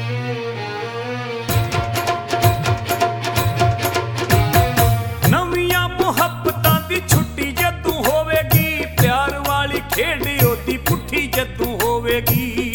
ਨਵੀਆਂ ਮੁਹੱਬਤਾਂ ਦੀ ਛੁੱਟੀ ਜਦੋਂ ਹੋਵੇਗੀ, ਪਿਆਰ ਵਾਲੀ ਖੇਡ ਉਹਦੀ ਪੁੱਠੀ ਜਦੋਂ ਹੋਵੇਗੀ।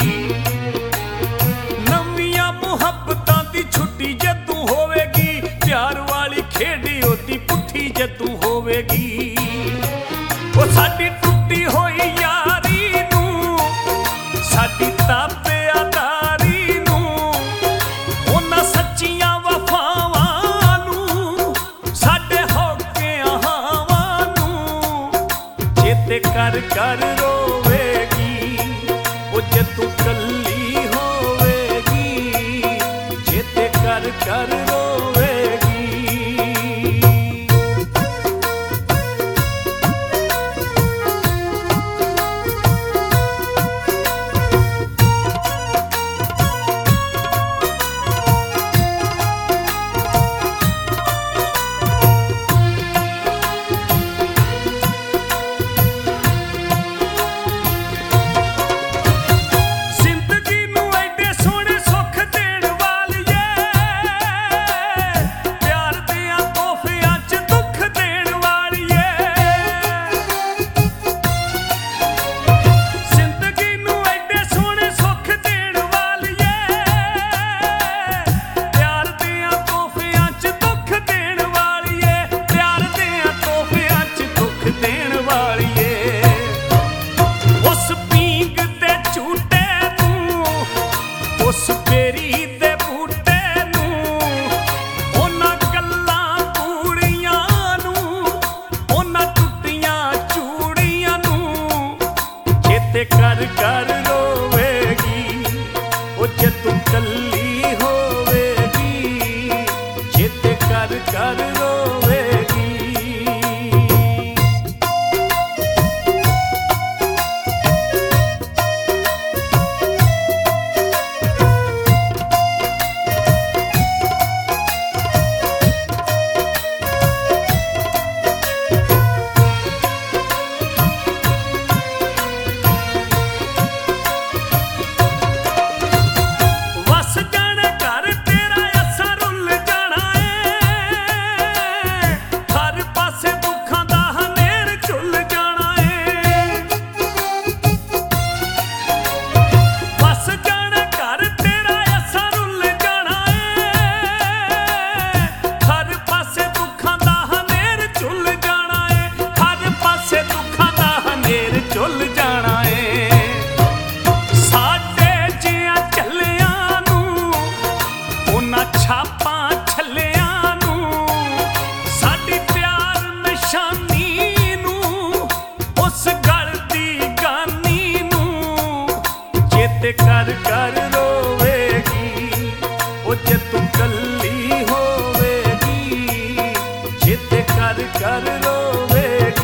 ਨਵੀਆਂ ਮੁਹੱਬਤਾਂ ਦੀ ਛੁੱਟੀ ਜਦੋਂ ਹੋਵੇਗੀ, ਪਿਆਰ ਵਾਲੀ ਖੇਡ ਉਹਦੀ ਪੁੱਠੀ ਜਦੋਂ ਹੋਵੇਗੀ। ਉਹ ਸਾਡੀ ਟੁੱਟੀ ਹੋਈ ਯਾਰੀ ਨੂੰ, ਸਾਡੀ ਤਾਬਿਆਦਾਰੀ ਨੂੰ, ਉਹਨਾਂ ਸੱਚੀਆਂ ਵਫਾਵਾਂ ਨੂੰ, ਸਾਡੇ ਹੋਕਿਆਂ ਹਾਵਾਂ ਨੂੰ ਚੇਤੇ ਕਰ ਕਰ ਰੋਵੇਗੀ। ਉਹ ਜੇ ਤੂੰ ਕੱਲੀ ਹੋਵੇਗੀ, ਚੇਤੇ ਕਰ ਕਰ ਰੋਵੇਗੀ। ਉਸ ਬੇਰੀ ਦੇ ਬੂਟੇ ਨੂੰ, ਉਹਨਾਂ ਗੱਲਾਂ ਕੂੜੀਆਂ ਨੂੰ, ਉਹਨਾਂ ਟੁੱਟੀਆਂ ਚੂੜੀਆਂ ਨੂੰ ਚੇਤੇ ਕਰ ਕਰ ਰੋਵੇਗੀ। ਉਹ ਜੇ ਤੂੰ ਕੱਲੀ ਹੋਵੇਗੀ, ਚੇਤੇ ਕਰ ਕਰ ਰੋਵੇਗੀ। ਝੁੱਲ ਜਾਣਾ ਏ ਸਾਡੇ ਜਿਆਂ ਝੱਲਿਆਂ ਨੂੰ, ਉਹਨਾਂ ਛਾਪਾਂ ਛੱਲਿਆਂ ਨੂੰ, ਸਾਡੀ ਪਿਆਰ ਨਿਸ਼ਾਨੀ ਨੂੰ, ਉਸ ਗਲ ਦੀ ਗਾਨੀ ਨੂੰ ਚੇਤੇ ਕਰ ਕਰ ਰੋਵੇਗੀ। ਉਹ ਜੇ ਤੂੰ ਕੱਲੀ ਹੋਵੇਗੀ, ਚੇਤੇ ਕਰ ਕਰ ਰੋਵੇਗੀ।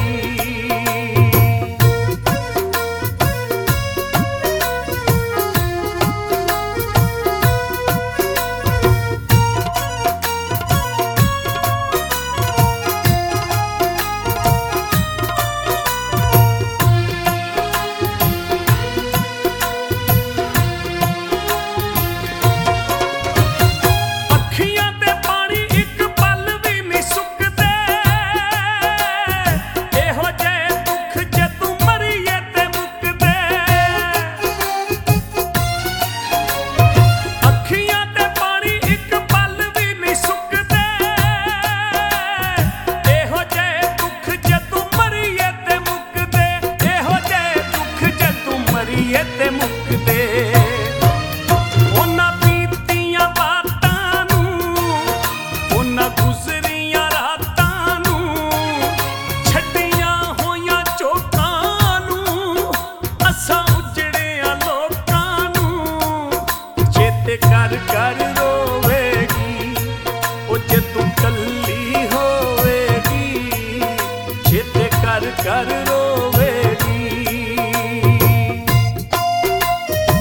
ਤੇ ਮੁੱਕਦੇ ਉਹਨਾਂ ਬੀਤੀਆਂ ਬਾਤਾਂ ਨੂੰ, ਉਹਨਾਂ ਗੁਜ਼ਰੀਆਂ ਰਾਤਾਂ ਨੂੰ, ਛੱਡੀਆਂ ਹੋਈਆਂ ਚੋਕਾਂ ਨੂੰ, ਅਸਾਂ ਉਜੜਿਆਂ ਲੋਕਾਂ ਨੂੰ ਚੇਤੇ ਕਰ ਕਰ ਰੋਵੇਗੀ। ਉਹ ਜੇ ਤੂੰ ਕੱਲੀ ਹੋਵੇਗੀ, ਚੇਤੇ ਕਰ ਕਰ ਰੋਵੇਗੀ।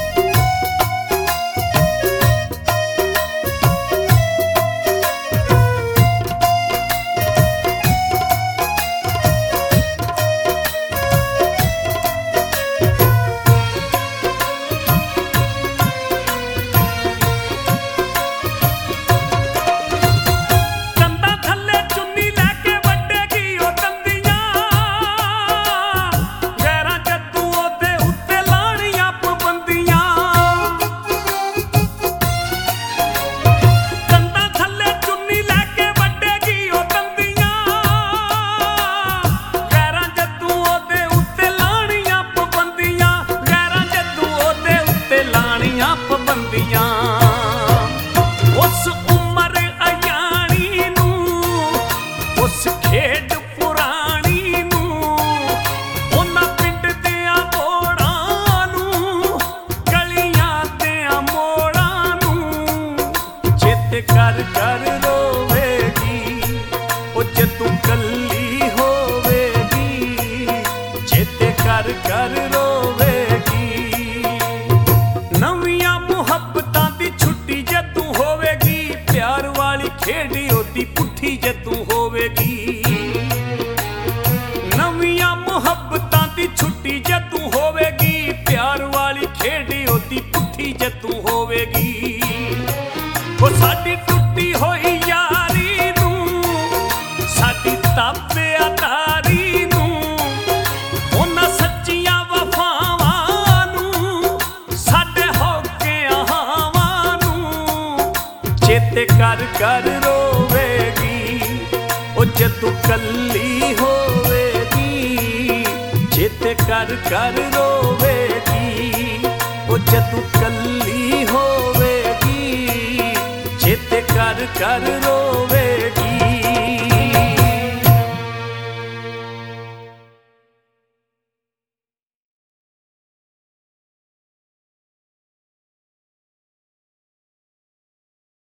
ਚੇਤੇ ਕਰ ਕਰ ਰੋਵੇਗੀ ਉਹ ਜੇ ਤੂੰ ਕੱਲੀ ਹੋਵੇਗੀ, ਚੇਤੇ ਕਰ ਕਰ ਰੋਵੇਗੀ। ਨਵੀਆਂ ਮੁਹੱਬਤਾਂ ਦੀ ਛੁੱਟੀ ਜੇ ਤੂੰ ਹੋਵੇਗੀ, ਪਿਆਰ ਵਾਲੀ ਖੇਡ ਉਹਦੀ ਪੁੱਠੀ ਜੇ ਤੂੰ ਹੋਵੇਗੀ। ਨਵੀਆਂ ਮੁਹੱਬਤਾਂ ਦੀ ਛੁੱਟੀ ਜੇ ਤੂੰ ਹੋਵੇਗੀ, ਪਿਆਰ ਵਾਲੀ ਖੇਡ ਉਹਦੀ ਪੁੱਠੀ ਜੇ ਤੂੰ ਹੋਵੇਗੀ। ਉਹ ਸਾਡੀ ਟੁੱਟੀ ਹੋਈ ਯਾਰੀ ਨੂੰ, ਸਾਡੀ ਤਾਬਿਆ ਤਾਰੀ ਨੂੰ, ਉਹਨਾਂ ਸੱਚੀਆਂ ਵਫਾਵਾਂ ਨੂੰ, ਸਾਡੇ ਹੋਕਿਆਂ ਹਾਵਾਂ ਨੂੰ ਚੇਤੇ ਕਰ ਕਰ ਰੋਵੇਗੀ ਉਹ ਜੇ ਤੂੰ ਕੱਲੀ ਹੋਵੇਗੀ, ਚੇਤੇ ਕਰ ਕਰ ਰੋਵੇਗੀ ਉਹ ਜੇ ਤੂੰ ਕੱਲੀ ਹੋਵੇਗੀ, ਚੇਤੇ ਕਰ ਕਰ ਰੋਵੇ।